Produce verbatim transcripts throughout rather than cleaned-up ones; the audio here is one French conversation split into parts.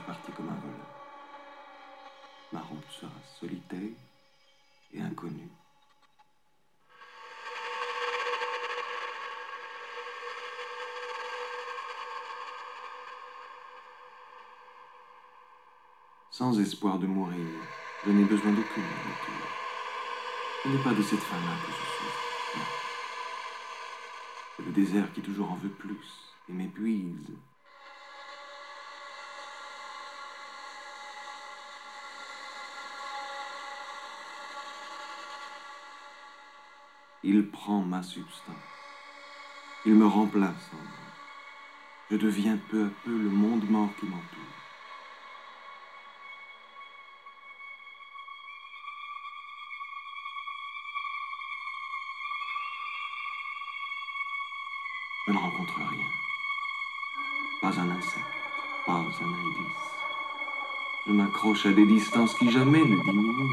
parti comme un voleur. Ma route sera solitaire et inconnue. Sans espoir de mourir, je n'ai besoin d'aucune nourriture. Ce n'est pas de cette faim-là que je souffre, non. C'est le désert qui toujours en veut plus et m'épuise. Il prend ma substance. Il me remplace en moi. Je deviens peu à peu le monde mort qui m'entoure. Je ne rencontre rien. Pas un insecte, pas un indice. Je m'accroche à des distances qui jamais ne diminuent.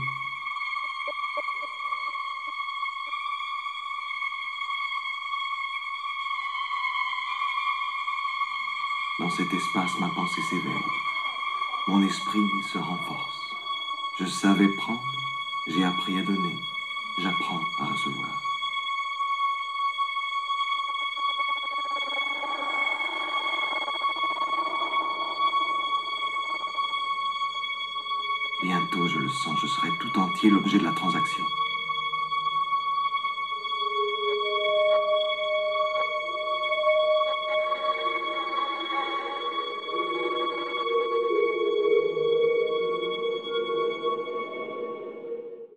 Dans cet espace, ma pensée s'éveille. Mon esprit se renforce. Je savais prendre, j'ai appris à donner. J'apprends à recevoir. Bientôt, je le sens, je serai tout entier l'objet de la transaction.